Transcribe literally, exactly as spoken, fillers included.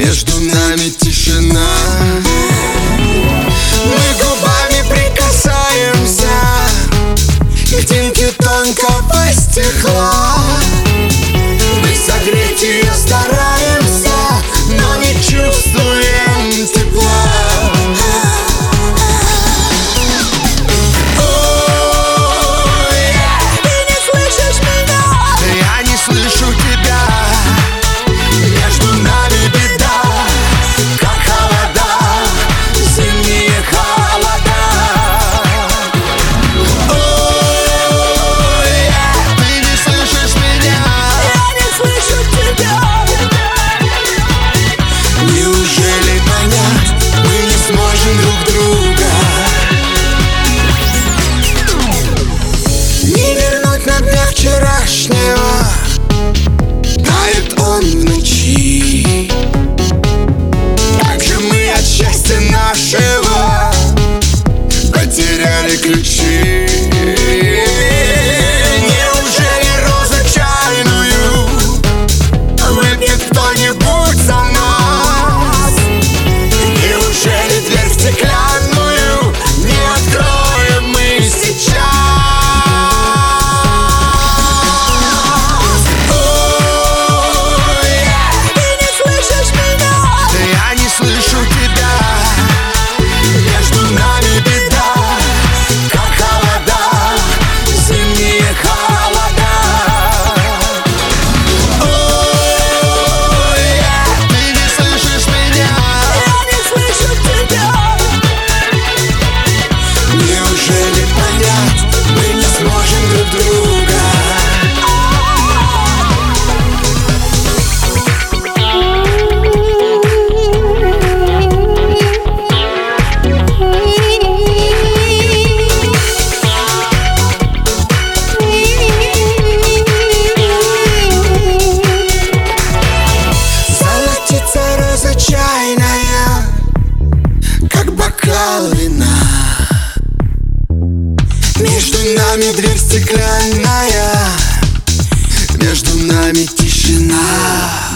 между нами тишина. Мы губами прикасаемся к тинке тонкого стекла. Мы согреть ее стараемся, но не чувствуем тепла. Вчерашнего тает он в ночи. Как же мы от счастья нашего потеряли ключи. Неужели розу чайную выпьет кто-нибудь за нас? Неужели дверь стеклянную не откроем мы сейчас? Между нами дверь стеклянная, между нами тишина.